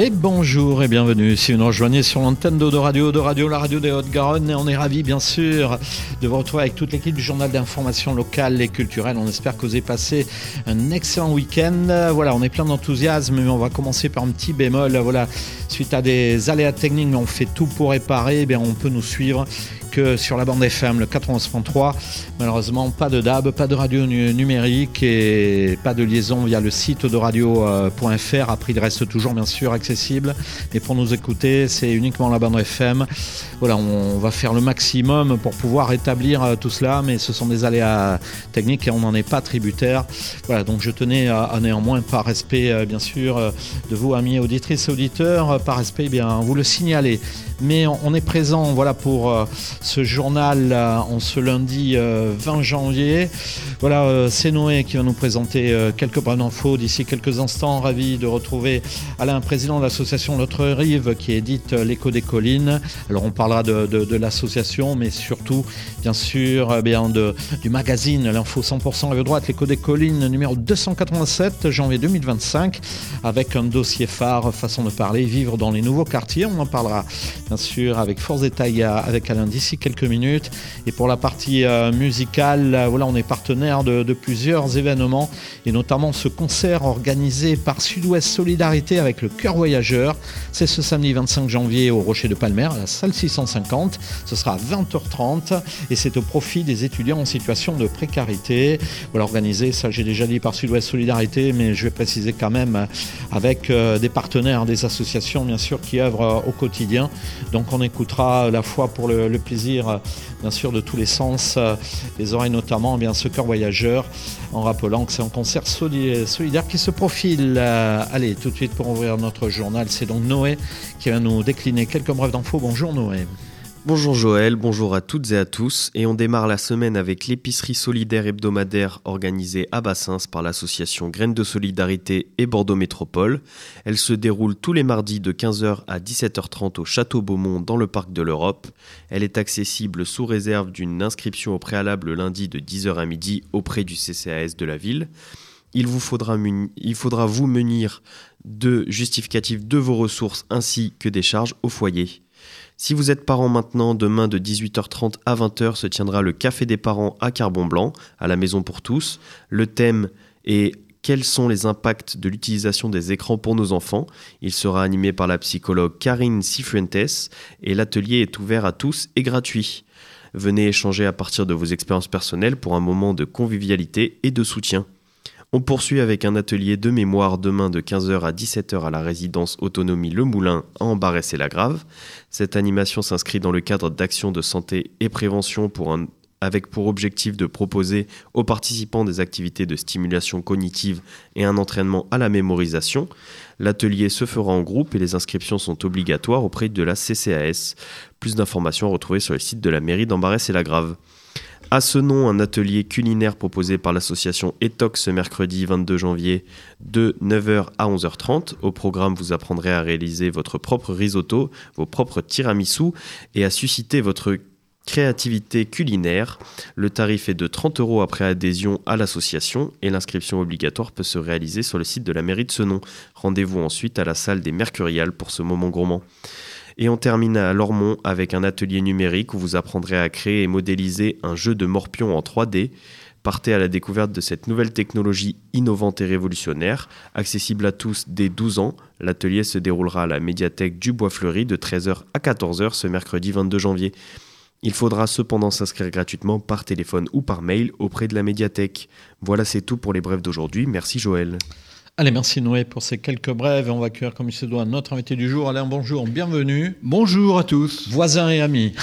Et bonjour et bienvenue si vous nous rejoignez sur l'antenne de Radio, la radio des Hautes-Garonne. Et on est ravis bien sûr de vous retrouver avec toute l'équipe du journal d'information locale et culturelle. On espère que vous avez passé un excellent week-end. Voilà, on est plein d'enthousiasme, mais on va commencer par un petit bémol. Voilà, suite à des aléas techniques, mais on fait tout pour réparer. Eh bien, on peut nous suivre que sur la bande FM, le 91.3. Malheureusement, pas de DAB, pas de radio numérique et pas de liaison via le site de radio.fr. Après, il reste toujours bien sûr accessible. Mais pour nous écouter, c'est uniquement la bande FM. Voilà, on va faire le maximum pour pouvoir rétablir tout cela, mais ce sont des aléas techniques et on n'en est pas tributaire. Voilà, donc je tenais à néanmoins, par respect bien sûr de vous, amis auditrices et auditeurs, par respect, bien vous le signaler. Mais on est présent, voilà, pour ce journal en ce lundi 20 janvier. Voilà, c'est Noé qui va nous présenter quelques brèves d'infos d'ici quelques instants. Ravi de retrouver Alain, président de l'association Notre Rive, qui édite L'Écho des Collines. Alors on parlera de l'association, mais surtout, bien sûr, du magazine L'Info 100% Rive Droite, L'Écho des Collines, numéro 287, janvier 2025, avec un dossier phare, façon de parler, vivre dans les nouveaux quartiers. On en parlera bien sûr avec force détail avec Alain d'ici quelques minutes. Et pour la partie musicale, voilà, on est partenaire de plusieurs événements et notamment ce concert organisé par Sud-Ouest Solidarité avec le Chœur Voyageur. C'est ce samedi 25 janvier au Rocher de Palmer, à la salle 650. Ce sera à 20h30 et c'est au profit des étudiants en situation de précarité. Voilà, organisé, ça j'ai déjà dit, par Sud-Ouest Solidarité, mais je vais préciser quand même avec des partenaires, des associations bien sûr qui œuvrent au quotidien. Donc on écoutera à la fois pour le plaisir bien sûr de tous les sens, les oreilles notamment, bien ce Chœur Voyageur, en rappelant que c'est un concert solidaire qui se profile. Allez, tout de suite pour ouvrir notre journal, c'est donc Noé qui va nous décliner quelques brèves d'infos. Bonjour Noé. Bonjour Joël, bonjour à toutes et à tous, et on démarre la semaine avec l'épicerie solidaire hebdomadaire organisée à Bassins par l'association Graines de Solidarité et Bordeaux Métropole. Elle se déroule tous les mardis de 15h à 17h30 au Château Beaumont dans le Parc de l'Europe. Elle est accessible sous réserve d'une inscription au préalable le lundi de 10h à midi auprès du CCAS de la ville. Il vous faudra vous munir de justificatifs de vos ressources ainsi que des charges au foyer. Si vous êtes parent maintenant, demain de 18h30 à 20h se tiendra le Café des parents à Carbon-Blanc, à la Maison pour tous. Le thème est « Quels sont les impacts de l'utilisation des écrans pour nos enfants ?» Il sera animé par la psychologue Karine Cifuentes et l'atelier est ouvert à tous et gratuit. Venez échanger à partir de vos expériences personnelles pour un moment de convivialité et de soutien. On poursuit avec un atelier de mémoire demain de 15h à 17h à la résidence Autonomie Le Moulin à Ambarès-et-Lagrave. Cette animation s'inscrit dans le cadre d'actions de santé et prévention avec pour objectif de proposer aux participants des activités de stimulation cognitive et un entraînement à la mémorisation. L'atelier se fera en groupe et les inscriptions sont obligatoires auprès de la CCAS. Plus d'informations à retrouver sur le site de la mairie d'Ambarès-et-Lagrave. À ce nom, un atelier culinaire proposé par l'association ETOC ce mercredi 22 janvier de 9h à 11h30. Au programme, vous apprendrez à réaliser votre propre risotto, vos propres tiramisu et à susciter votre créativité culinaire. Le tarif est de 30 € après adhésion à l'association et l'inscription obligatoire peut se réaliser sur le site de la mairie de Senon. Rendez-vous ensuite à la salle des Mercuriales pour ce moment gourmand. Et on termine à Lormont avec un atelier numérique où vous apprendrez à créer et modéliser un jeu de morpion en 3D. Partez à la découverte de cette nouvelle technologie innovante et révolutionnaire, accessible à tous dès 12 ans. L'atelier se déroulera à la médiathèque du Bois-Fleuri de 13h à 14h ce mercredi 22 janvier. Il faudra cependant s'inscrire gratuitement par téléphone ou par mail auprès de la médiathèque. Voilà, c'est tout pour les brèves d'aujourd'hui. Merci Joël. Allez, merci Noé pour ces quelques brèves. On va accueillir comme il se doit notre invité du jour. Alain, bonjour, bienvenue. Bonjour à tous. Voisins et amis.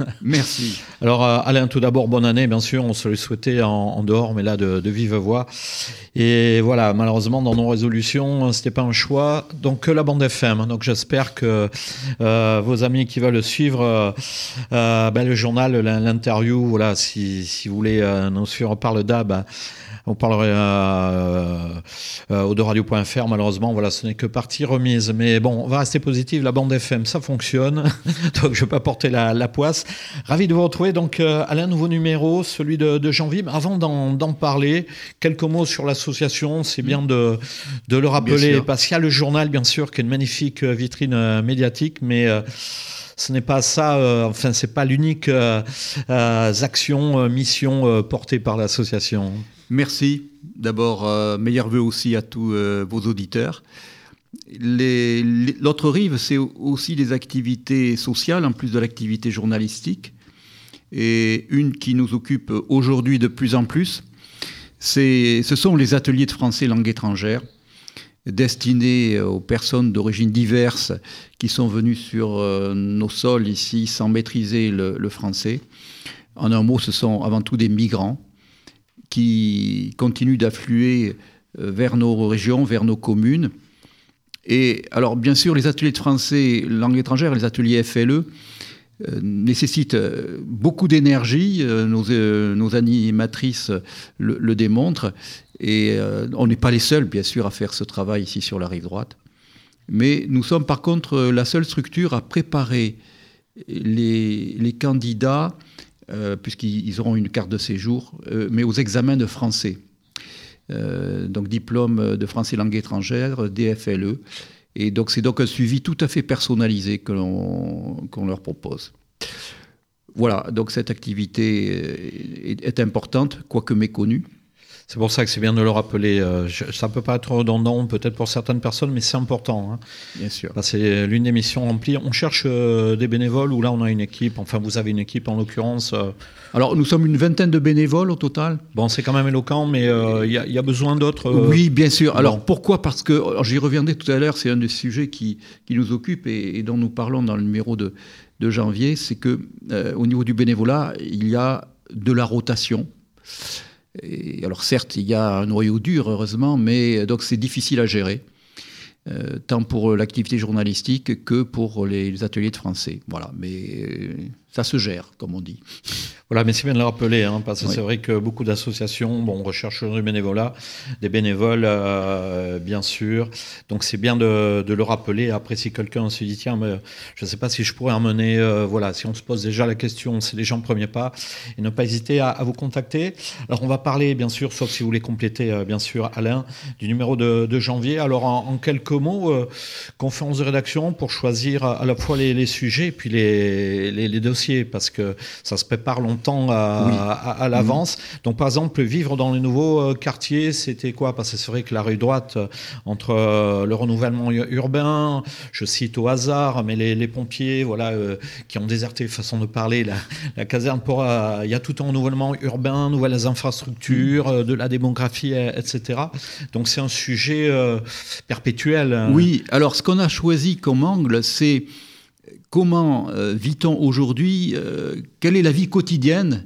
Merci. Alors Alain, tout d'abord, bonne année, bien sûr. On se le souhaitait en dehors, mais là de vive voix. Et voilà, malheureusement, dans nos résolutions, c'était pas un choix. Donc la bande FM. Donc j'espère que vos amis qui veulent suivre le journal, l'interview, voilà, si vous voulez nous suivre par le DAB, On parlerait au deradio.fr, malheureusement, voilà, ce n'est que partie remise. Mais bon, on va rester positif, la bande FM, ça fonctionne, donc je ne vais pas porter la poisse. Ravi de vous retrouver, donc Alain, nouveau numéro, celui de janvier. Mais avant d'en parler, quelques mots sur l'association, c'est bien de le rappeler, parce qu'il y a le journal, bien sûr, qui est une magnifique vitrine médiatique, mais... ce n'est pas ça, c'est pas l'unique action, mission portée par l'association. Merci. D'abord, meilleurs vœux aussi à tous vos auditeurs. L'autre rive, c'est aussi des activités sociales, en plus de l'activité journalistique. Et une qui nous occupe aujourd'hui de plus en plus, ce sont les ateliers de français langue étrangère, destinés aux personnes d'origine diverses qui sont venues sur nos sols ici sans maîtriser le français. En un mot, ce sont avant tout des migrants qui continuent d'affluer vers nos régions, vers nos communes. Et alors, bien sûr, les ateliers de français langue étrangère, les ateliers FLE, nécessitent beaucoup d'énergie. Nos animatrices le démontrent. Et on n'est pas les seuls, bien sûr, à faire ce travail ici sur la rive droite. Mais nous sommes par contre la seule structure à préparer les candidats, puisqu'ils auront une carte de séjour, mais aux examens de français. Donc diplôme de français langue étrangère, DFLE. Et donc c'est donc un suivi tout à fait personnalisé qu'on leur propose. Voilà, donc cette activité est importante, quoique méconnue. C'est pour ça que c'est bien de le rappeler. Ça ne peut pas être redondant, peut-être pour certaines personnes, mais c'est important. Hein. Bien sûr. C'est l'une des missions remplies. On cherche des bénévoles, ou là on a une équipe. Enfin, vous avez une équipe en l'occurrence. Alors, nous sommes une vingtaine de bénévoles au total. Bon, c'est quand même éloquent, mais il y a besoin d'autres. Oui, bien sûr. Alors, pourquoi ? Parce que, j'y reviendrai tout à l'heure, c'est un des sujets qui nous occupe et dont nous parlons dans le numéro de janvier. C'est que au niveau du bénévolat, il y a de la rotation. Et alors certes, il y a un noyau dur, heureusement, mais donc c'est difficile à gérer, tant pour l'activité journalistique que pour les ateliers de français. Voilà, mais ça se gère, comme on dit. Voilà, mais c'est bien de le rappeler, hein, parce que oui. C'est vrai que beaucoup d'associations recherchent du bénévolat, des bénévoles, bien sûr. Donc c'est bien de le rappeler. Après, si quelqu'un se dit, tiens, mais je ne sais pas si je pourrais emmener, si on se pose déjà la question, c'est déjà le premier pas, et ne pas hésiter à vous contacter. Alors on va parler, bien sûr, sauf si vous voulez compléter, bien sûr, Alain, du numéro de janvier. Alors en quelques mots, conférence de rédaction pour choisir à la fois les sujets et puis les dossiers, parce que ça se prépare longtemps à l'avance. Donc par exemple, vivre dans les nouveaux quartiers, c'était quoi ? Parce que c'est vrai que la rue droite, entre le renouvellement urbain, je cite au hasard, mais les pompiers, qui ont déserté, façon de parler, la caserne il y a tout un renouvellement urbain, nouvelles infrastructures, de la démographie, etc. Donc c'est un sujet perpétuel. Oui, alors ce qu'on a choisi comme angle, c'est comment vit-on aujourd'hui, quelle est la vie quotidienne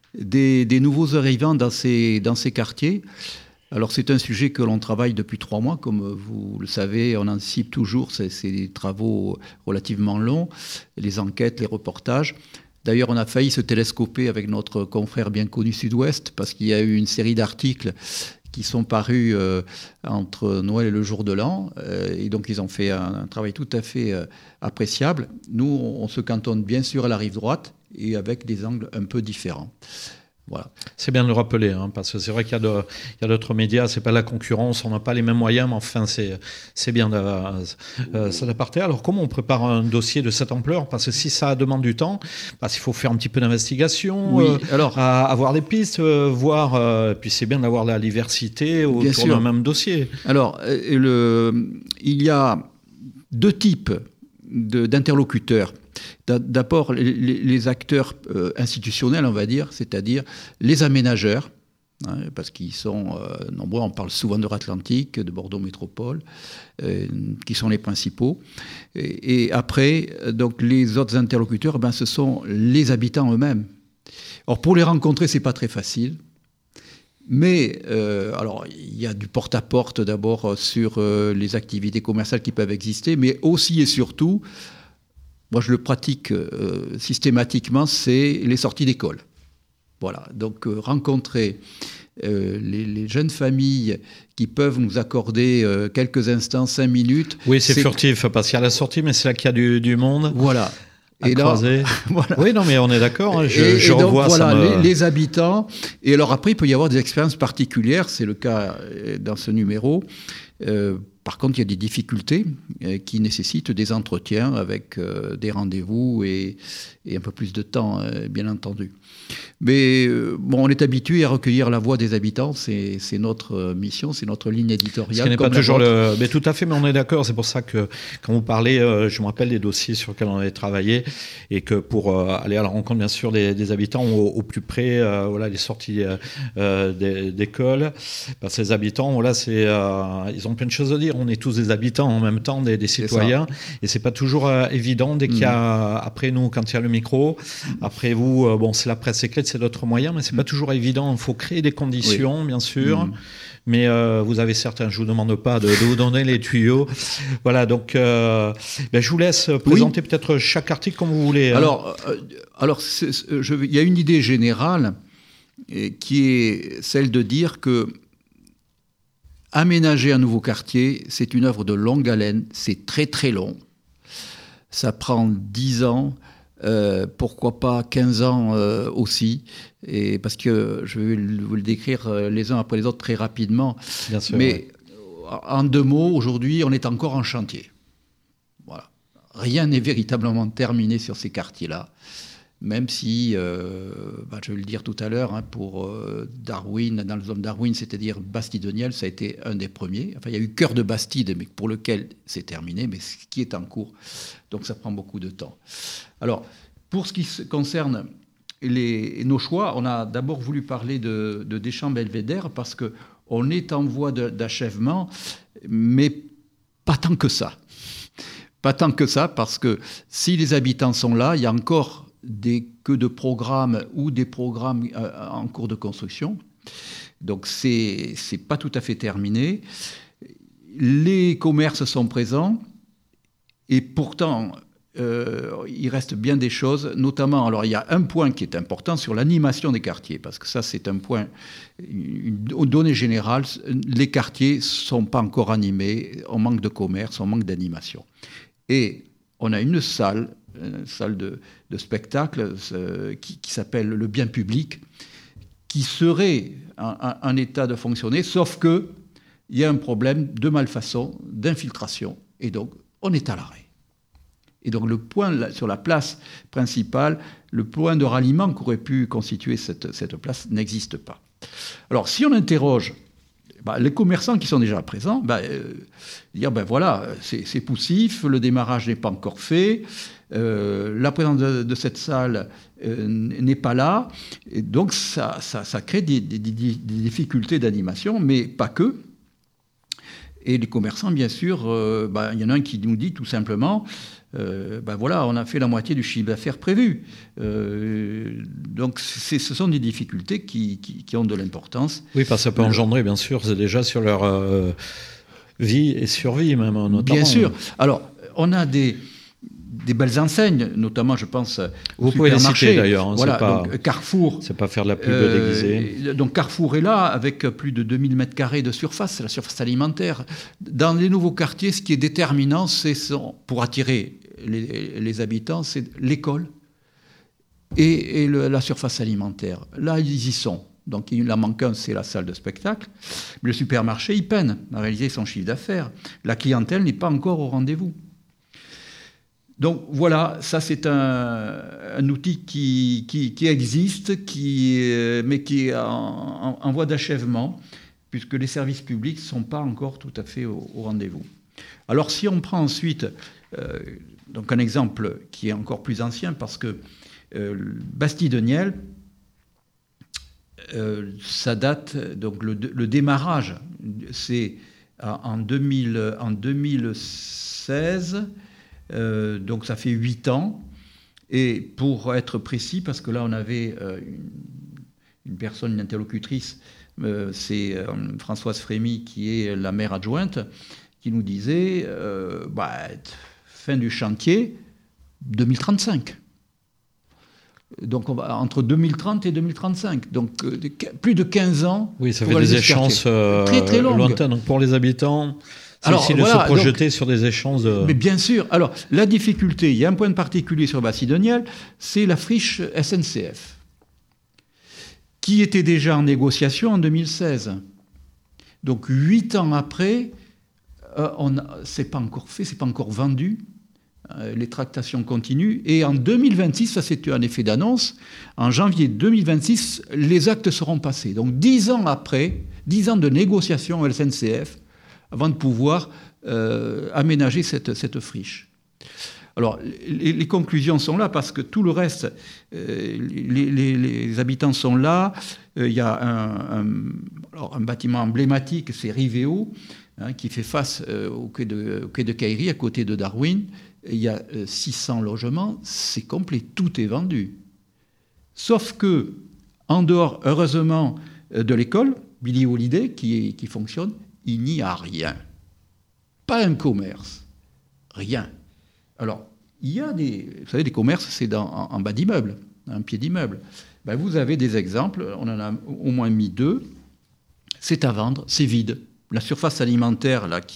des nouveaux arrivants dans ces quartiers. Alors c'est un sujet que l'on travaille depuis 3 mois, comme vous le savez, on anticipe toujours, c'est des travaux relativement longs, les enquêtes, les reportages. D'ailleurs, on a failli se télescoper avec notre confrère bien connu Sud-Ouest, parce qu'il y a eu une série d'articles qui sont parus entre Noël et le jour de l'an. Et donc, ils ont fait un travail tout à fait appréciable. Nous, on se cantonne bien sûr à la rive droite et avec des angles un peu différents. Voilà. C'est bien de le rappeler, hein, parce que c'est vrai qu'il y a d'autres médias, c'est pas la concurrence, on n'a pas les mêmes moyens, mais enfin c'est bien d'aparté. Alors comment on prépare un dossier de cette ampleur ? Parce que si ça demande du temps, parce qu'il faut faire un petit peu d'investigation, avoir des pistes, puis c'est bien d'avoir la diversité autour d'un même dossier. Alors il y a 2 types d'interlocuteurs. D'abord, les acteurs institutionnels, on va dire, c'est-à-dire les aménageurs, hein, parce qu'ils sont nombreux, on parle souvent d'Euratlantique, de Bordeaux Métropole, qui sont les principaux. Et après, donc, les autres interlocuteurs, ce sont les habitants eux-mêmes. Or, pour les rencontrer, c'est pas très facile. Mais alors, il y a du porte-à-porte d'abord sur les activités commerciales qui peuvent exister, mais aussi et surtout, moi je le pratique systématiquement, c'est les sorties d'école. Voilà, donc rencontrer les jeunes familles qui peuvent nous accorder quelques instants, 5 minutes. Oui, c'est furtif parce qu'il y a la sortie, mais c'est là qu'il y a du monde. Voilà. Et croiser. Là, voilà. Oui, non, mais on est d'accord. Hein, je donc, revois voilà, ça. Les habitants. Et alors après, il peut y avoir des expériences particulières. C'est le cas dans ce numéro. Par contre, il y a des difficultés qui nécessitent des entretiens avec des rendez-vous et un peu plus de temps, bien entendu. Mais on est habitué à recueillir la voix des habitants, c'est notre mission, c'est notre ligne éditoriale. Ce qui n'est pas toujours mais tout à fait, mais on est d'accord. C'est pour ça que quand vous parlez, je me rappelle des dossiers sur lesquels on avait travaillé et que pour aller à la rencontre, bien sûr, des habitants au plus près, voilà, les sorties d'école, ces habitants, voilà, ils ont plein de choses à dire. On est tous des habitants en même temps, des citoyens, et c'est pas toujours évident dès qu'il y a après nous quand il y a le micro, après vous, c'est la presse écrite, c'est d'autres moyens, mais c'est pas toujours évident. Il faut créer des conditions, bien sûr. Mais vous avez certains, je vous demande pas de vous donner les tuyaux. Voilà, donc je vous laisse présenter peut-être chaque article comme vous voulez. Alors, il y a une idée générale qui est celle de dire que aménager un nouveau quartier, c'est une œuvre de longue haleine, c'est très très long. Ça prend 10 ans, pourquoi pas 15 ans aussi, et parce que je vais vous le décrire les uns après les autres très rapidement. Bien sûr, mais en 2 mots, aujourd'hui, on est encore en chantier. Voilà. Rien n'est véritablement terminé sur ces quartiers-là. Même si, je vais le dire tout à l'heure, pour Darwin, dans la zone Darwin, c'est-à-dire Bastide-Niel, ça a été un des premiers. Enfin, il y a eu Cœur de Bastide, mais pour lequel c'est terminé, mais ce qui est en cours. Donc ça prend beaucoup de temps. Alors, pour ce qui concerne nos choix, on a d'abord voulu parler de Deschamps-Belvédère parce qu'on est en voie d'achèvement, mais pas tant que ça. Pas tant que ça, parce que si les habitants sont là, il y a encore des queues de programmes ou des programmes en cours de construction. Donc, c'est pas tout à fait terminé. Les commerces sont présents et pourtant, il reste bien des choses, notamment, alors il y a un point qui est important sur l'animation des quartiers, parce que ça, c'est un point, une donnée générale, les quartiers ne sont pas encore animés, on manque de commerce, on manque d'animation. Et on a une salle de spectacle qui s'appelle le bien public, qui serait en état de fonctionner, sauf qu'il y a un problème de malfaçon, d'infiltration, et donc on est à l'arrêt. Et donc le point sur la place principale, le point de ralliement qu'aurait pu constituer cette place n'existe pas. Alors si on interroge les commerçants qui sont déjà présents, dire voilà, c'est poussif, le démarrage n'est pas encore fait, la présence de cette salle n'est pas là, et donc ça crée des difficultés d'animation, mais pas que. Et les commerçants, bien sûr, il y en a un qui nous dit tout simplement, voilà, on a fait la moitié du chiffre d'affaires prévu. Donc ce sont des difficultés qui ont de l'importance. Oui, parce que ça peut engendrer, bien sûr, c'est déjà sur leur vie et survie même, notamment. Bien sûr. Alors, on a des belles enseignes, notamment, je pense, vous pouvez les citer d'ailleurs. Voilà, donc Carrefour. C'est pas faire de la pub déguisée. Donc Carrefour est là, avec plus de 2000 m² de surface, c'est la surface alimentaire. Dans les nouveaux quartiers, ce qui est déterminant, pour attirer les habitants, c'est l'école et la surface alimentaire. Là, ils y sont. Donc il en manque un, c'est la salle de spectacle. Mais le supermarché, il peine à réaliser son chiffre d'affaires. La clientèle n'est pas encore au rendez-vous. Donc voilà, ça c'est un outil qui existe, mais qui est en voie d'achèvement, puisque les services publics ne sont pas encore tout à fait au rendez-vous. Alors si on prend ensuite donc un exemple qui est encore plus ancien, parce que Bastide-Niel, ça date, donc le démarrage, c'est en 2016. Donc ça fait 8 ans, et pour être précis, parce que là on avait une personne, une interlocutrice, c'est Françoise Frémy qui est la maire adjointe, qui nous disait fin du chantier 2035. Donc, entre 2030 et 2035. Donc, plus de 15 ans. Oui, ça fait des échéances très, très lointaines. Donc, pour les habitants, c'est difficile de se projeter sur des échéances de... Mais bien sûr. Alors, la difficulté, il y a un point particulier sur Bastide-Niel, c'est la friche SNCF, qui était déjà en négociation en 2016. Donc, 8 ans après, c'est pas encore fait, c'est pas encore vendu. Les tractations continuent. Et en 2026, ça c'est un effet d'annonce, en janvier 2026, les actes seront passés. Donc 10 ans après, 10 ans de négociations à SNCF, avant de pouvoir aménager cette friche. Alors, les conclusions sont là, parce que tout le reste, les habitants sont là. Il y a un bâtiment emblématique, c'est Rivéo, qui fait face au quai de Caillery, à côté de Darwin. Il y a 600 logements, c'est complet, tout est vendu. Sauf que, en dehors, heureusement, de l'école, Billy Holiday, qui fonctionne, il n'y a rien. Pas un commerce. Rien. Alors, il y a vous savez, des commerces, c'est en bas d'immeuble, un pied d'immeuble. Ben, vous avez des exemples, on en a au moins mis 2. C'est à vendre, c'est vide. La surface alimentaire là,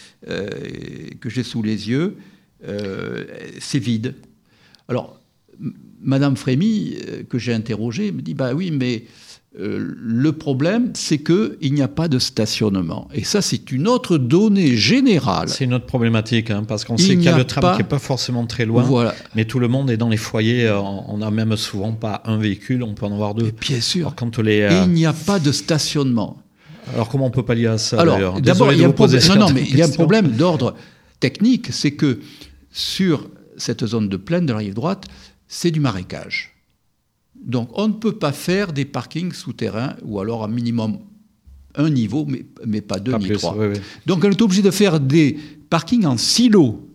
que j'ai sous les yeux, c'est vide. Alors, Madame Frémy, que j'ai interrogée, me dit, bah oui, mais le problème, c'est qu'il n'y a pas de stationnement. Et ça, c'est une autre donnée générale. C'est une autre problématique, parce qu'on sait qu'il y a le tram qui n'est pas forcément très loin, voilà. Mais tout le monde est dans les foyers. On n'a même souvent pas un véhicule, on peut en avoir 2. Et bien sûr. Alors, quand il n'y a pas de stationnement. Alors, comment on peut pallier à ça, alors, d'ailleurs ? D'abord, il y a un problème. Non, mais il y a un problème d'ordre technique, c'est que sur cette zone de plaine de la rive droite, c'est du marécage. Donc, on ne peut pas faire des parkings souterrains, ou alors un minimum un niveau, mais pas 2 ni 3. Oui. Donc, on est obligé de faire des parkings en silo.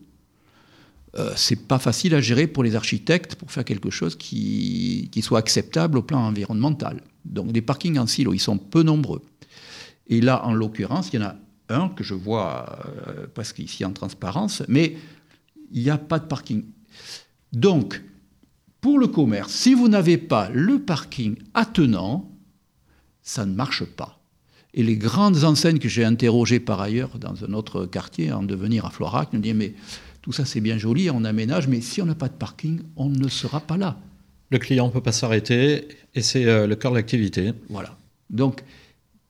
C'est pas facile à gérer pour les architectes, pour faire quelque chose qui soit acceptable au plan environnemental. Donc, des parkings en silo, ils sont peu nombreux. Et là, en l'occurrence, il y en a un que je vois presque ici en transparence, mais il n'y a pas de parking. Donc, pour le commerce, si vous n'avez pas le parking attenant, ça ne marche pas. Et les grandes enseignes que j'ai interrogées par ailleurs dans un autre quartier, en devenir à Florac, nous disent, mais tout ça c'est bien joli, on aménage, mais si on n'a pas de parking, on ne sera pas là. Le client ne peut pas s'arrêter, et c'est le cœur de l'activité. Voilà. Donc, pourquoi ?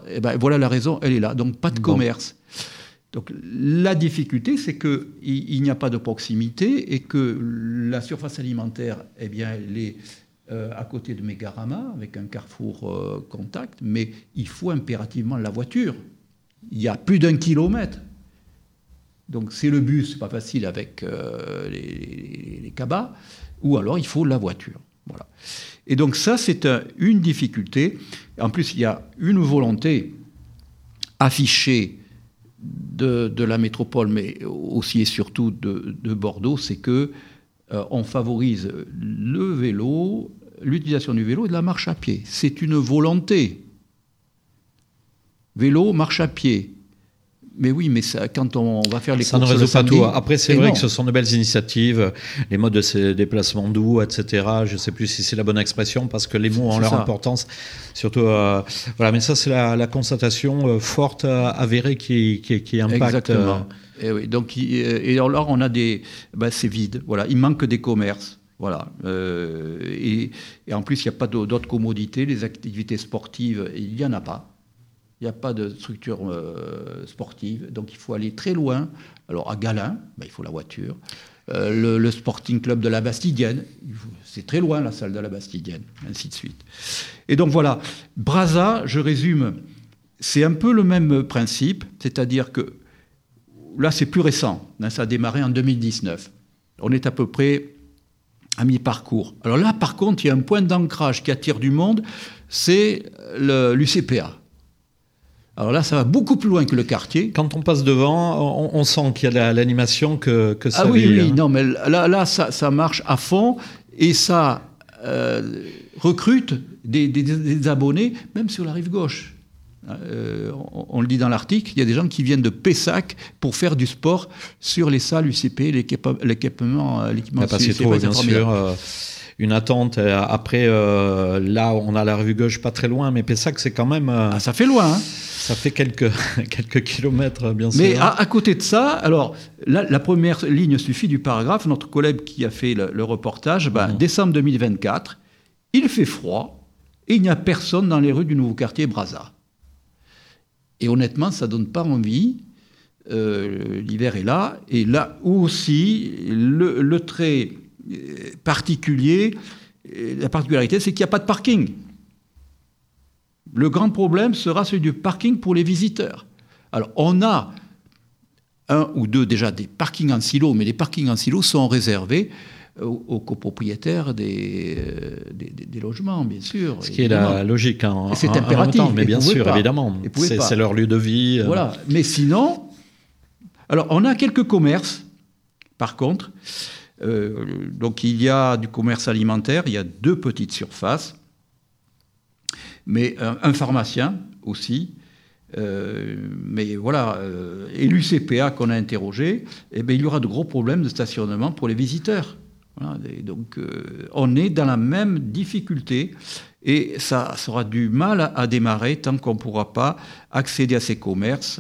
Eh ben, voilà la raison, elle est là. Donc, pas de commerce. Donc, la difficulté, c'est qu'il n'y a pas de proximité et que la surface alimentaire, eh bien, elle est à côté de Mégarama, avec un carrefour contact, mais il faut impérativement la voiture. Il y a plus d'1 kilomètre. Donc, c'est le bus, c'est pas facile avec les cabas, ou alors il faut la voiture. Voilà. Et donc, ça, c'est une difficulté. En plus, il y a une volonté affichée de la métropole, mais aussi et surtout de Bordeaux, c'est qu'on favorise le vélo, l'utilisation du vélo et de la marche à pied. C'est une volonté. Vélo, marche à pied. Mais oui, mais ça, quand on va faire les courses... Ça ne résout pas tout. Après, c'est vrai non. que ce sont de belles initiatives, les modes de déplacement doux, etc. Je ne sais plus si c'est la bonne expression, parce que les mots ont leur importance. Surtout, voilà. Mais ça, c'est la constatation forte, avérée, qui impacte... Exactement. Et oui, donc, et alors, on a c'est vide. Voilà. Il manque des commerces. Voilà. Et en plus, il n'y a pas d'autres commodités. Les activités sportives, il n'y en a pas. Il n'y a pas de structure sportive, donc il faut aller très loin. Alors à Galin, il faut la voiture. Le Sporting Club de la Bastidienne, c'est très loin la salle de la Bastidienne, ainsi de suite. Et donc voilà, Brazza, je résume, c'est un peu le même principe, c'est-à-dire que là c'est plus récent, ça a démarré en 2019. On est à peu près à mi-parcours. Alors là par contre, il y a un point d'ancrage qui attire du monde, c'est l'UCPA. Alors là, ça va beaucoup plus loin que le quartier. Quand on passe devant, on sent qu'il y a l'animation que ça vit. Oui, non, mais là ça marche à fond et ça recrute des abonnés, même sur la rive gauche. On le dit dans l'article, il y a des gens qui viennent de Pessac pour faire du sport sur les salles UCP, l'équipement UCP. Bien sûr. une attente. Après, là, on a la revue gauche pas très loin, mais Pessac, c'est quand même... ça fait loin, hein. Ça fait quelques kilomètres, bien sûr. Mais à côté de ça, alors, la première ligne suffit du paragraphe. Notre collègue qui a fait le reportage, décembre 2024, il fait froid et il n'y a personne dans les rues du nouveau quartier Brazza. Et honnêtement, ça ne donne pas envie. L'hiver est là. Et là aussi, le trait particulier, la particularité, c'est qu'il n'y a pas de parking. Le grand problème sera celui du parking pour les visiteurs. Alors, on a un ou deux déjà des parkings en silo, mais les parkings en silo sont réservés aux copropriétaires des logements, bien sûr. Ce qui est la logique. C'est impératif. Mais bien sûr, évidemment. C'est leur lieu de vie. Voilà. Mais sinon, alors on a quelques commerces, par contre. Donc il y a du commerce alimentaire, il y a 2 petites surfaces. Mais un pharmacien aussi, mais voilà, et l'UCPA qu'on a interrogé, il y aura de gros problèmes de stationnement pour les visiteurs. Voilà, et donc on est dans la même difficulté et ça sera du mal à démarrer tant qu'on ne pourra pas accéder à ces commerces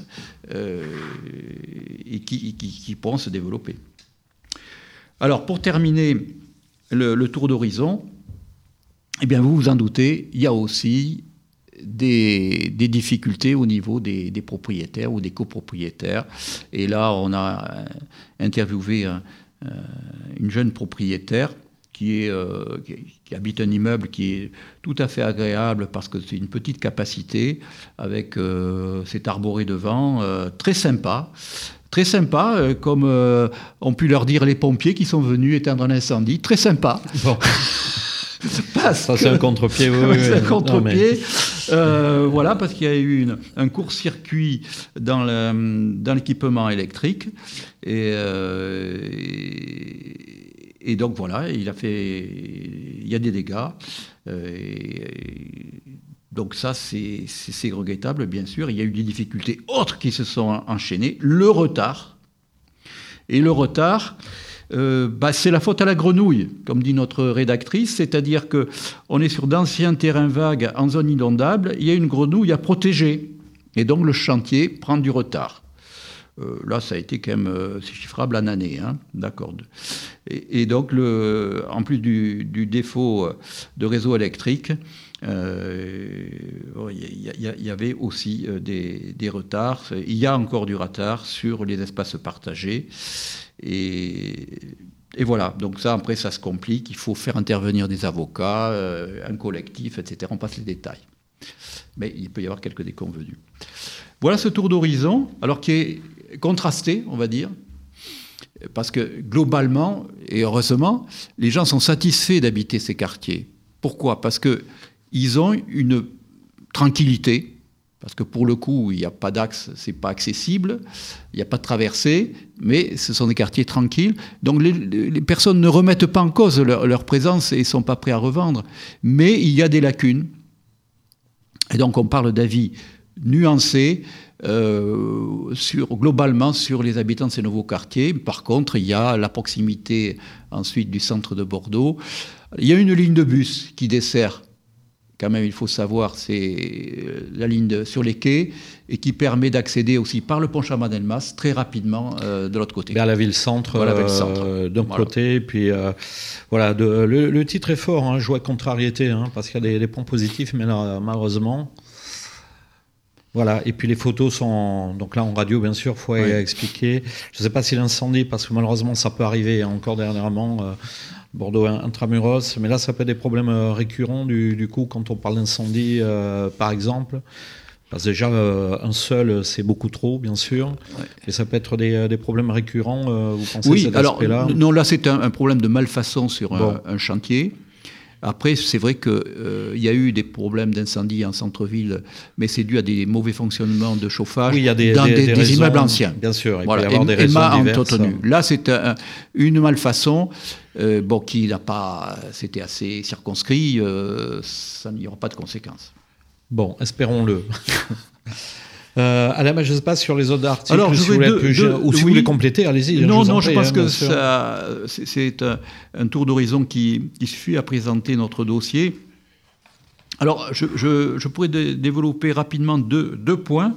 et qui pourront se développer. Alors pour terminer le tour d'horizon, eh bien, vous vous en doutez, il y a aussi des difficultés au niveau des propriétaires ou des copropriétaires. Et là, on a interviewé une jeune propriétaire qui habite un immeuble qui est tout à fait agréable parce que c'est une petite capacité avec cet arboré devant, très sympa. Très sympa, comme ont pu leur dire les pompiers qui sont venus éteindre un incendie. Très sympa. Bon. Ça, c'est un contre-pied. Oui, c'est un contre-pied. Voilà, parce qu'il y a eu un court-circuit dans l'équipement électrique. Et donc, voilà, il y a des dégâts. Donc ça, c'est regrettable, bien sûr. Il y a eu des difficultés autres qui se sont enchaînées. Le retard. Et le retard... c'est la faute à la grenouille, comme dit notre rédactrice, c'est-à-dire qu'on est sur d'anciens terrains vagues en zone inondable, il y a une grenouille à protéger, et donc le chantier prend du retard. Là, ça a été quand même, c'est chiffrable en années, hein, d'accord. Et donc, en plus du défaut de réseau électrique, il y avait aussi des retards. Il y a encore du retard sur les espaces partagés. Et voilà, donc ça, après, ça se complique. Il faut faire intervenir des avocats, un collectif, etc. On passe les détails. Mais il peut y avoir quelques déconvenus. Voilà ce tour d'horizon, alors qui est contrasté, on va dire, parce que globalement, et heureusement, les gens sont satisfaits d'habiter ces quartiers. Pourquoi ? Parce qu'ils ont une tranquillité, parce que pour le coup, il n'y a pas d'axe, c'est pas accessible, il n'y a pas de traversée, mais ce sont des quartiers tranquilles. Donc les personnes ne remettent pas en cause leur présence et ne sont pas prêts à revendre. Mais il y a des lacunes. Et donc on parle d'avis nuancés globalement sur les habitants de ces nouveaux quartiers. Par contre, il y a la proximité ensuite du centre de Bordeaux. Il y a une ligne de bus qui dessert, quand même il faut savoir, c'est la ligne sur les quais et qui permet d'accéder aussi par le pont Chabanel-Mas très rapidement de l'autre côté. Vers la ville-centre, d'un côté. Puis voilà, le titre est fort, hein, joie contrariété, hein, parce qu'il y a des points positifs, mais là, malheureusement... Voilà, et puis les photos sont... Donc là, en radio, bien sûr, il faut expliquer. Je ne sais pas si l'incendie, parce que malheureusement, ça peut arriver encore dernièrement, Bordeaux intramuros, mais là, ça peut être des problèmes récurrents, du coup, quand on parle d'incendie, par exemple. Parce que déjà, un seul, c'est beaucoup trop, bien sûr. Ouais. Et ça peut être des problèmes récurrents, vous pensez, cet aspect-là ? Non, là, c'est un problème de malfaçon sur un chantier. Après, c'est vrai qu'il y a eu des problèmes d'incendie en centre-ville, mais c'est dû à des mauvais fonctionnements de chauffage dans des immeubles anciens. Bien sûr, il peut y avoir des raisons diverses. Là, c'est une malfaçon qui n'a pas... C'était assez circonscrit, ça n'y aura pas de conséquences. Bon, espérons-le. Alain, je ne sais pas sur les autres articles, alors, si vous voulez compléter, allez-y. Non, je pense que c'est un tour d'horizon qui suffit à présenter notre dossier. Alors, je pourrais développer rapidement deux points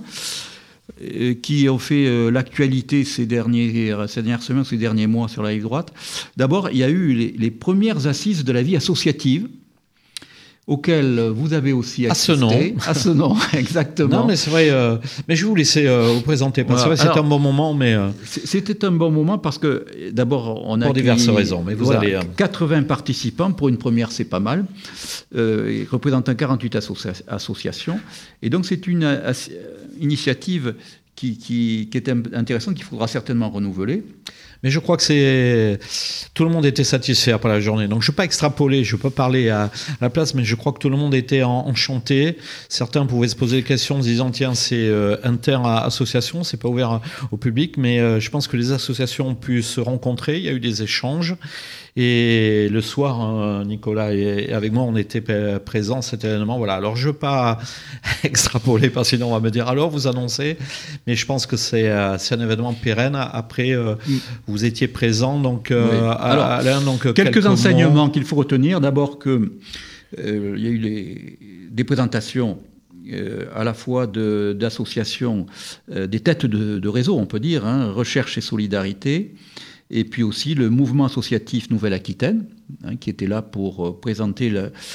qui ont fait l'actualité ces dernières semaines, ces derniers mois sur la rive droite. D'abord, il y a eu les premières assises de la vie associative, auquel vous avez aussi assisté. À ce nom, exactement. Non, mais c'est vrai. Mais je vais vous laisser vous présenter, parce que c'était un bon moment. Mais c'était un bon moment parce que, d'abord, on a... Pour diverses raisons, mais vous allez... 80 participants, pour une première, c'est pas mal, représentant 48 associations. Et donc, c'est une initiative qui est intéressante, qu'il faudra certainement renouveler. Mais je crois que tout le monde était satisfait par la journée. Donc je ne vais pas extrapoler, je ne peux pas parler à la place, mais je crois que tout le monde était enchanté. Certains pouvaient se poser des questions en se disant, tiens, c'est inter-association, c'est pas ouvert au public, mais je pense que les associations ont pu se rencontrer, il y a eu des échanges. Et le soir, Nicolas et avec moi, on était présents à cet événement. Voilà. Alors, je ne veux pas extrapoler, parce que sinon on va me dire, alors vous annoncez. Mais je pense que c'est un événement pérenne. Après, vous étiez présents. Donc, oui. Alors, Alain, quelques enseignements qu'il faut retenir. D'abord qu'il y a eu des présentations à la fois d'associations, des têtes de réseau, on peut dire, Recherche et Solidarité. Et puis aussi le mouvement associatif Nouvelle-Aquitaine, qui était là pour présenter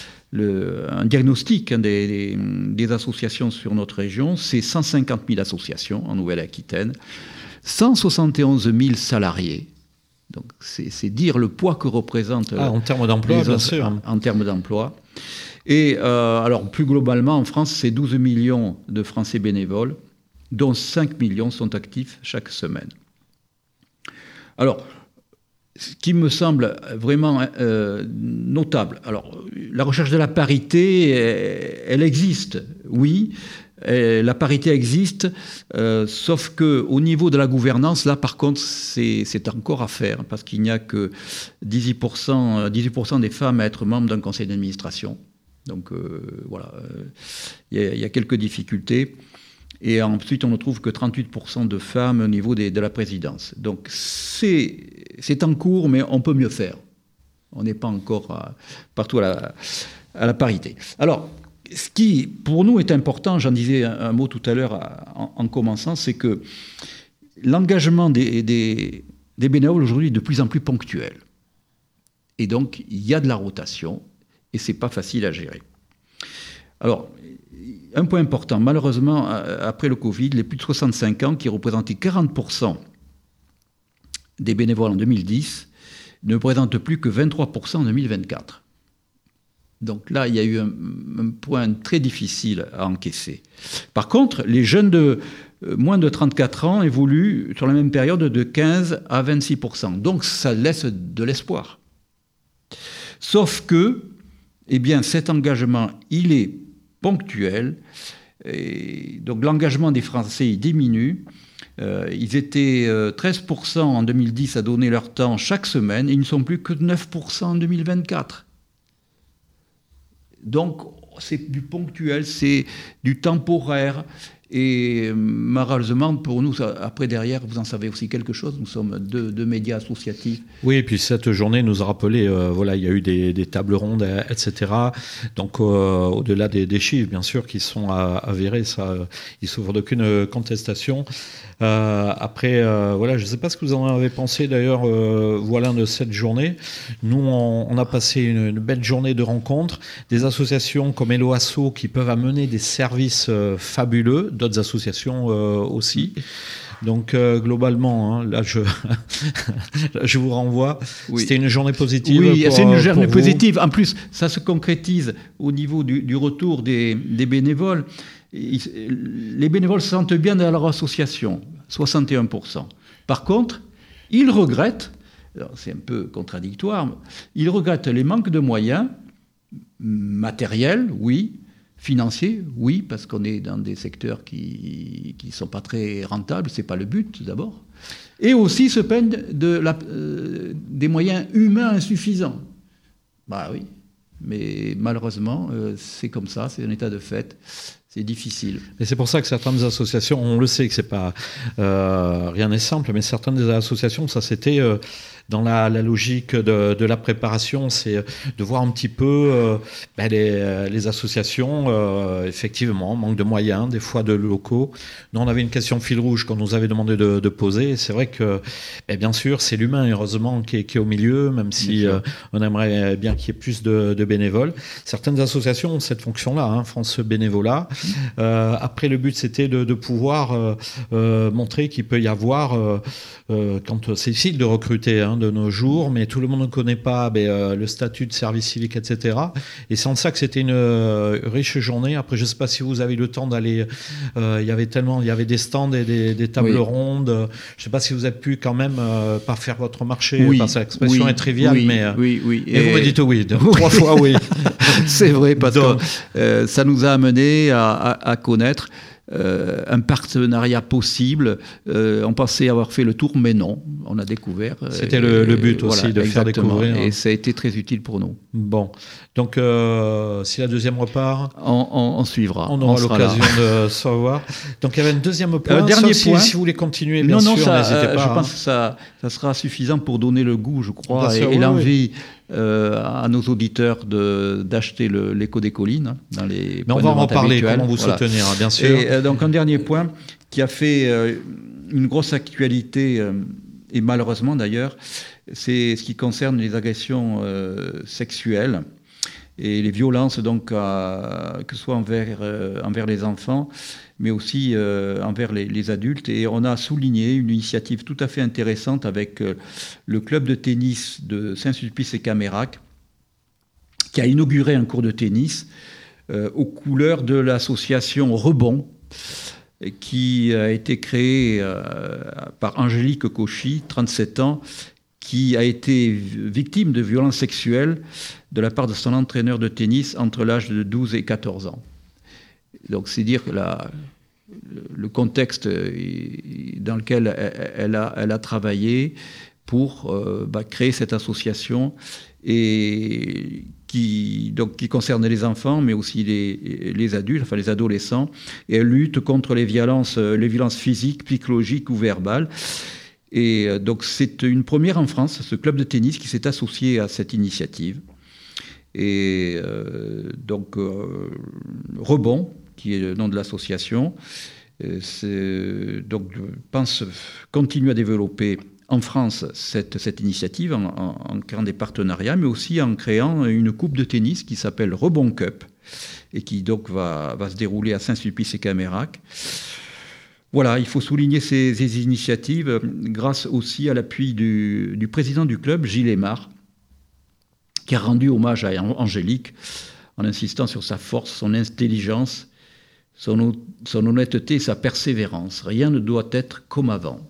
un diagnostic des associations sur notre région. C'est 150 000 associations en Nouvelle-Aquitaine, 171 000 salariés. Donc c'est dire le poids que représente... en termes d'emploi, bien sûr. En termes d'emploi. Et alors plus globalement, en France, c'est 12 millions de Français bénévoles, dont 5 millions sont actifs chaque semaine. Alors, ce qui me semble vraiment notable, alors la recherche de la parité, elle existe, oui, la parité existe, sauf qu'au niveau de la gouvernance, là par contre, c'est encore à faire, parce qu'il n'y a que 18% des femmes à être membres d'un conseil d'administration. Donc voilà, il y a quelques difficultés. Et ensuite, on ne trouve que 38% de femmes au niveau de la présidence. Donc, c'est en cours, mais on peut mieux faire. On n'est pas encore partout à la parité. Alors, ce qui, pour nous, est important, j'en disais un mot tout à l'heure en commençant, c'est que l'engagement des bénévoles aujourd'hui est de plus en plus ponctuel. Et donc, il y a de la rotation, et ce n'est pas facile à gérer. Alors, un point important, malheureusement, après le Covid, les plus de 65 ans, qui représentaient 40% des bénévoles en 2010, ne représentent plus que 23% en 2024. Donc là, il y a eu un point très difficile à encaisser. Par contre, les jeunes de moins de 34 ans évoluent sur la même période de 15 à 26%. Donc ça laisse de l'espoir. Sauf que, eh bien, cet engagement, il est ponctuel. Et donc l'engagement des Français il diminue. Ils étaient 13% en 2010 à donner leur temps chaque semaine et ils ne sont plus que 9% en 2024. Donc c'est du ponctuel, c'est du temporaire. Et malheureusement, pour nous, après, derrière, vous en savez aussi quelque chose. Nous sommes deux médias associatifs. Oui, et puis cette journée nous a rappelé, voilà, il y a eu des tables rondes, etc. Donc, au-delà des chiffres, bien sûr, qui sont avérés, ça, ils ne souffrent d'aucune contestation. Après, voilà, je ne sais pas ce que vous en avez pensé, d'ailleurs, voilà, de cette journée. Nous, on a passé une belle journée de rencontres. Des associations comme Hello Asso qui peuvent amener des services fabuleux, d'autres associations aussi. Donc globalement, là je vous renvoie. Oui. C'était une journée positive. Oui, c'est une journée positive. En plus, ça se concrétise au niveau du retour des bénévoles. Les bénévoles se sentent bien dans leur association, 61%. Par contre, ils regrettent, alors c'est un peu contradictoire, ils regrettent les manques de moyens matériels, oui, financiers, oui, parce qu'on est dans des secteurs qui ne sont pas très rentables, ce n'est pas le but d'abord. Et aussi se plaignent des moyens humains insuffisants. Bah oui, mais malheureusement, c'est comme ça, c'est un état de fait. C'est difficile. Et c'est pour ça que certaines associations, on le sait que c'est pas rien n'est simple, mais certaines des associations, ça c'était dans la logique de la préparation, c'est de voir un petit peu les associations, effectivement, manque de moyens, des fois de locaux. Nous, on avait une question fil rouge qu'on nous avait demandé de poser. Et c'est vrai que, bien sûr, c'est l'humain, heureusement, qui est au milieu, même si on aimerait bien qu'il y ait plus de bénévoles. Certaines associations ont cette fonction-là, France Bénévolat. Après, le but, c'était de pouvoir montrer qu'il peut y avoir, quand c'est difficile de recruter, de nos jours, mais tout le monde ne connaît pas le statut de service civique, etc. Et c'est en ça que c'était une riche journée. Après, je ne sais pas si vous avez eu le temps d'aller... il y avait des stands et des tables rondes. Je ne sais pas si vous avez pu quand même pas faire votre marché, parce que l'expression est triviale, mais... Oui. Et vous me dites oui, 3 fois oui. C'est vrai, parce que ça nous a amené à connaître un partenariat possible. On pensait avoir fait le tour, mais non, on a découvert. C'était le but aussi, de faire découvrir. Et ça a été très utile pour nous. Bon, donc si la deuxième repart, on suivra. On aura l'occasion de se revoir. Donc il y avait un deuxième point. Dernier point. Si vous voulez continuer, bien sûr, n'hésitez pas. Je pense que ça sera suffisant pour donner le goût, je crois, et l'envie à nos auditeurs d'acheter l'écho des collines dans les. Mais on va en reparler, comment vous soutenir, bien sûr. Et donc un dernier point qui a fait une grosse actualité, et malheureusement d'ailleurs, c'est ce qui concerne les agressions sexuelles et les violences, donc, que ce soit envers les enfants, mais aussi envers les adultes. Et on a souligné une initiative tout à fait intéressante avec le club de tennis de Saint-Sulpice-et-Camérac, qui a inauguré un cours de tennis aux couleurs de l'association Rebond, qui a été créée par Angélique Cauchy, 37 ans, qui a été victime de violences sexuelles de la part de son entraîneur de tennis entre l'âge de 12 et 14 ans. Donc c'est dire que le contexte dans lequel elle a travaillé pour créer cette association et qui concerne les enfants, mais aussi les adultes, enfin les adolescents, et elle lutte contre les violences physiques, psychologiques ou verbales. Et donc c'est une première en France, ce club de tennis qui s'est associé à cette initiative. Et Rebond, qui est le nom de l'association, donc je pense continuer à développer en France cette initiative en créant des partenariats, mais aussi en créant une coupe de tennis qui s'appelle Rebond Cup et qui donc va se dérouler à Saint-Sulpice-et-Camérac. Voilà, il faut souligner ces initiatives grâce aussi à l'appui du président du club, Gilles Aymar, qui a rendu hommage à Angélique en insistant sur sa force, son intelligence, son honnêteté et sa persévérance. Rien ne doit être comme avant.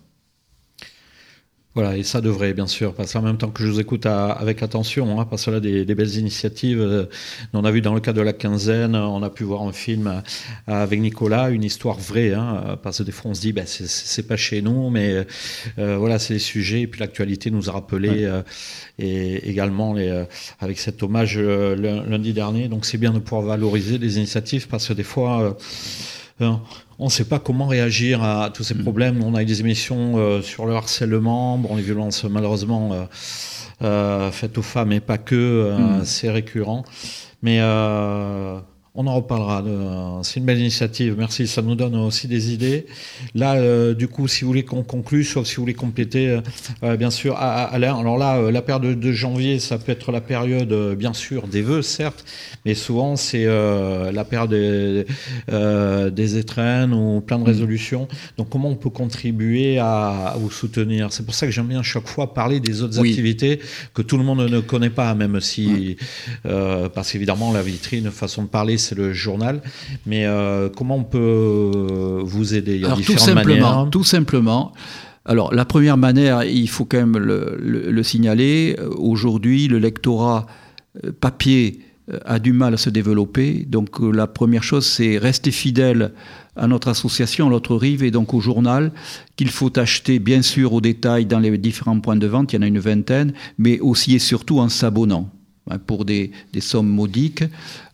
Voilà, et ça devrait, bien sûr, parce qu'en même temps que je vous écoute avec attention, parce que là, des belles initiatives. On a vu dans le cas de la quinzaine, on a pu voir un film avec Nicolas, une histoire vraie, parce que des fois on se dit, c'est pas chez nous, mais voilà, c'est les sujets, et puis l'actualité nous a rappelé, et également avec cet hommage lundi dernier, donc c'est bien de pouvoir valoriser les initiatives, parce que des fois... on ne sait pas comment réagir à tous ces problèmes. On a eu des émissions sur le harcèlement, les violences malheureusement faites aux femmes et pas que, c'est récurrent. Mais on en reparlera. C'est une belle initiative. Merci, ça nous donne aussi des idées. Là, du coup, si vous voulez qu'on conclue, sauf si vous voulez compléter, bien sûr, Alain. Alors là, la période de janvier, ça peut être la période, bien sûr, des vœux, certes, mais souvent, c'est la période des étrennes ou plein de résolutions. Donc, comment on peut contribuer à vous soutenir? C'est pour ça que j'aime bien chaque fois parler des autres activités que tout le monde ne connaît pas, même si... parce qu'évidemment, la vitrine, façon de parler, c'est le journal, mais comment on peut vous aider? Il y a différentes manières. Tout simplement. Alors, la première manière, il faut quand même le signaler. Aujourd'hui, le lectorat papier a du mal à se développer. Donc, la première chose, c'est rester fidèle à notre association, à l'autre rive, et donc au journal, qu'il faut acheter, bien sûr, au détail dans les différents points de vente. Il y en a une vingtaine, mais aussi et surtout en s'abonnant. pour des sommes modiques,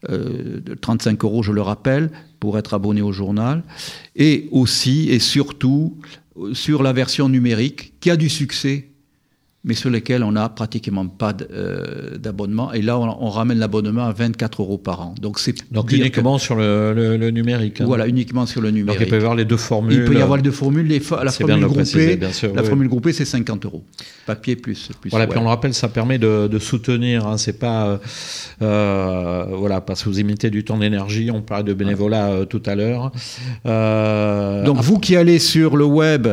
35 € je le rappelle, pour être abonné au journal, et aussi et surtout sur la version numérique qui a du succès, mais sur lesquels on n'a pratiquement pas d'abonnement. Et là, on ramène l'abonnement à 24 € par an. Donc uniquement sur le numérique. Voilà, uniquement sur le numérique. Donc il peut y avoir les deux formules. Il peut y avoir les deux formules. La formule groupée, bien sûr, formule groupée, c'est 50 €. Papier plus voilà, puis on le rappelle, ça permet de soutenir. Hein, c'est pas parce que vous imitez du temps d'énergie. On parlait de bénévolat tout à l'heure. Donc vous qui allez sur le web.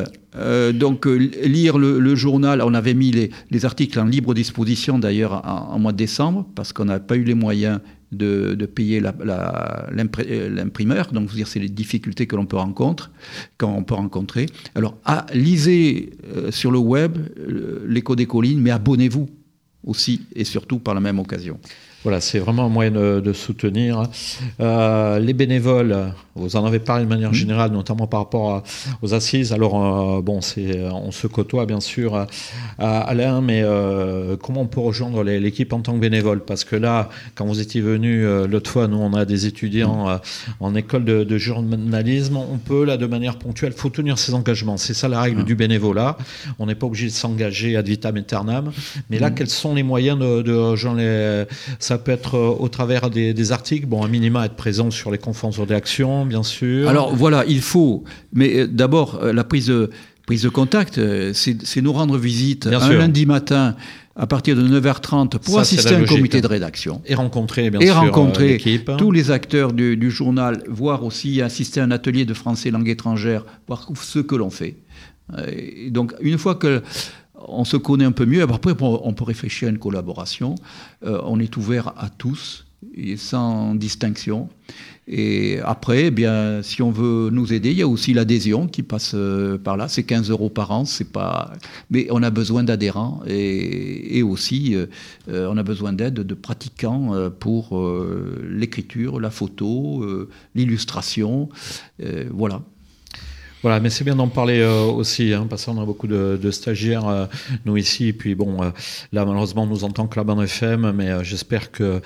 Lire le journal, on avait mis les articles en libre disposition d'ailleurs en mois de décembre parce qu'on n'a pas eu les moyens de payer l'imprimeur. Donc, c'est les difficultés que l'on peut rencontrer. Alors, lisez sur le web l'Écho des collines, mais abonnez-vous aussi et surtout par la même occasion. Voilà, c'est vraiment un moyen de soutenir. Les bénévoles, vous en avez parlé de manière générale, notamment par rapport aux assises. Alors, on se côtoie bien sûr, Alain, mais comment on peut rejoindre l'équipe en tant que bénévole? Parce que là, quand vous étiez venu l'autre fois, nous, on a des étudiants en école de journalisme. On peut, là, de manière ponctuelle, il faut tenir ses engagements. C'est ça la règle du bénévolat. On n'est pas obligé de s'engager ad vitam aeternam. Mais là, quels sont les moyens de rejoindre ça peut être au travers des articles, un minima être présent sur les conférences de rédaction, bien sûr. Alors voilà, il faut, mais d'abord la prise de contact, c'est nous rendre visite un lundi matin à partir de 9h30 pour assister à un comité de rédaction. Et rencontrer, bien sûr, l'équipe. Tous les acteurs du journal, voire aussi assister à un atelier de français langue étrangère, voir ce que l'on fait. Et donc une fois que on se connaît un peu mieux. Après, on peut réfléchir à une collaboration. On est ouvert à tous, et sans distinction. Et après, si on veut nous aider, il y a aussi l'adhésion qui passe par là. C'est 15 € par an. C'est pas... Mais on a besoin d'adhérents et aussi on a besoin d'aide de pratiquants pour l'écriture, la photo, l'illustration. Voilà. Voilà, mais c'est bien d'en parler aussi, parce qu'on a beaucoup de stagiaires, nous ici, et puis là malheureusement on nous entend que la bande FM, mais j'espère que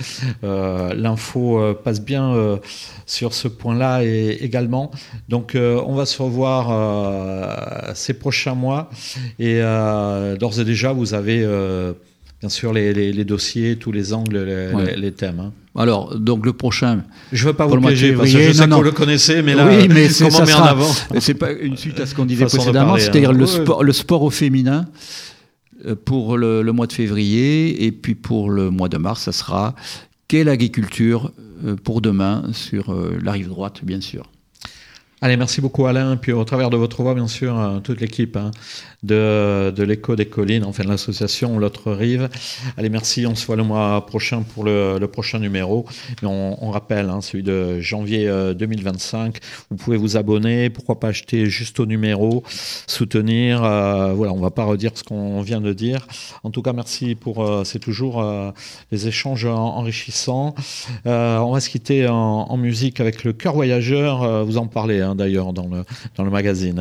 l'info passe bien sur ce point-là également. Donc on va se revoir ces prochains mois, et d'ores et déjà vous avez bien sûr les dossiers, tous les angles, les thèmes. Alors, donc le prochain... Je ne veux pas vous piéger, parce que je sais que vous le connaissez, mais là, comment on met en avant? C'est pas une suite à ce qu'on disait précédemment, c'est-à-dire le sport au féminin pour le mois de février, et puis pour le mois de mars, ça sera quelle agriculture pour demain sur la rive droite, bien sûr. Allez, merci beaucoup Alain, puis au travers de votre voix, bien sûr, toute l'équipe de l'Écho des collines, enfin de l'association L'autre rive. Allez, merci, on se voit le mois prochain pour le prochain numéro. Mais on rappelle, celui de janvier 2025, vous pouvez vous abonner, pourquoi pas acheter juste au numéro, soutenir, voilà, on va pas redire ce qu'on vient de dire. En tout cas, merci pour, c'est toujours les échanges enrichissants. On va se quitter en musique avec le Chœur Voyageur, vous en parlez d'ailleurs dans le magazine,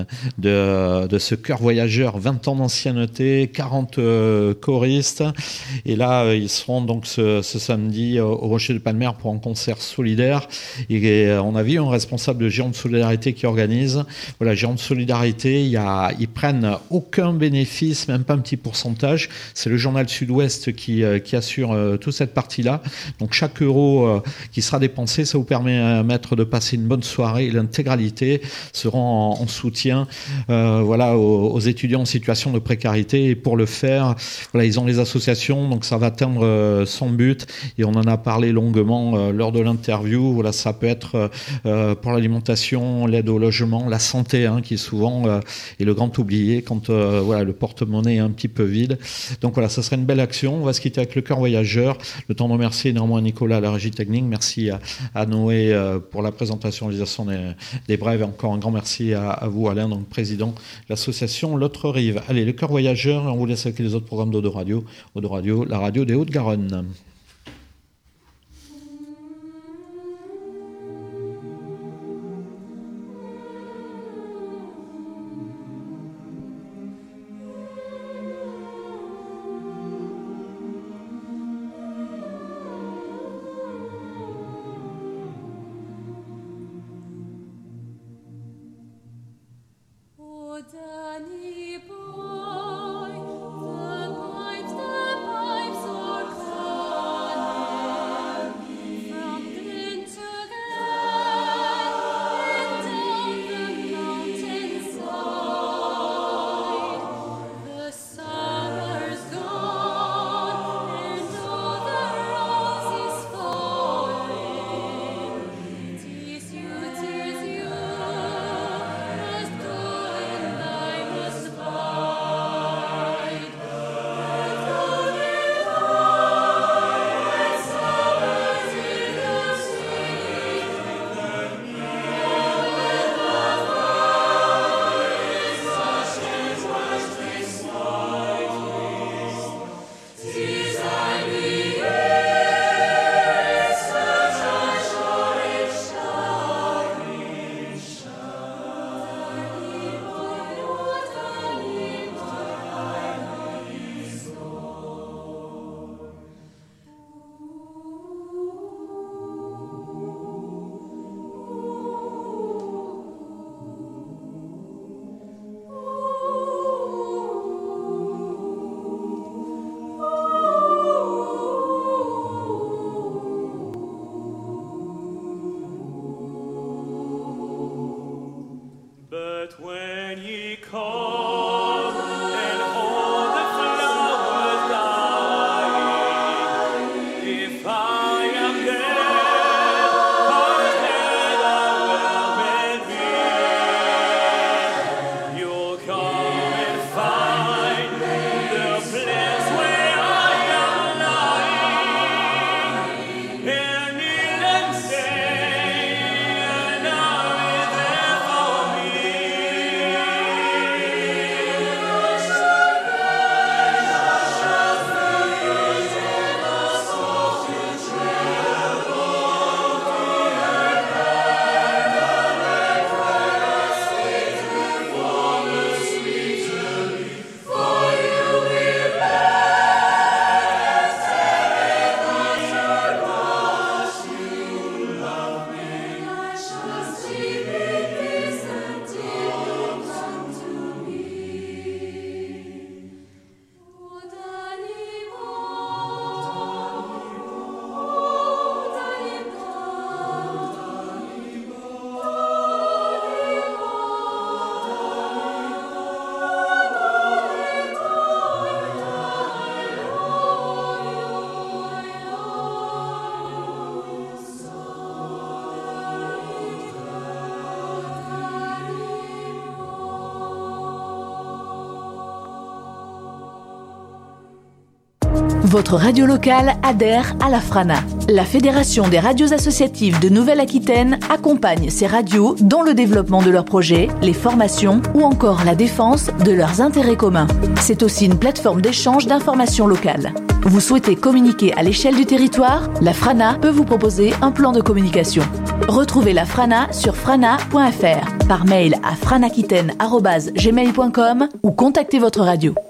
de ce Chœur Voyageur, 20 ans d'ancienneté, 40 choristes, et là ils seront donc ce samedi au Rocher de Palmer pour un concert solidaire, et on a vu un responsable de Gironde Solidarité qui organise. Voilà, Gironde Solidarité, ils prennent aucun bénéfice, même pas un petit pourcentage, c'est le journal Sud-Ouest qui assure toute cette partie-là, donc chaque euro qui sera dépensé, ça vous permet de passer une bonne soirée, l'intégralité seront en soutien aux étudiants en situation de précarité, et pour le faire, voilà, ils ont les associations, donc ça va atteindre son but, et on en a parlé longuement lors de l'interview. Voilà, ça peut être pour l'alimentation, l'aide au logement, la santé, qui souvent est le grand oublié quand le porte-monnaie est un petit peu vide. Donc voilà, ça serait une belle action. On va se quitter avec le Chœur Voyageur. Le temps de remercier énormément Nicolas à la régie technique. Merci à Noé pour la présentation, réalisation des brèves. Et encore un grand merci à vous, Alain, donc président de l'association L'autre rive. Allez, le Chœur Voyageur, on vous laisse avec les autres programmes d'Eau de Radio. Eau de Radio, la radio des Hauts-de-Garonne. Votre radio locale adhère à la FRANA. La Fédération des radios associatives de Nouvelle-Aquitaine accompagne ces radios dans le développement de leurs projets, les formations ou encore la défense de leurs intérêts communs. C'est aussi une plateforme d'échange d'informations locales. Vous souhaitez communiquer à l'échelle du territoire ? La FRANA peut vous proposer un plan de communication. Retrouvez la FRANA sur frana.fr, par mail à franaquitaine@gmail.com ou contactez votre radio.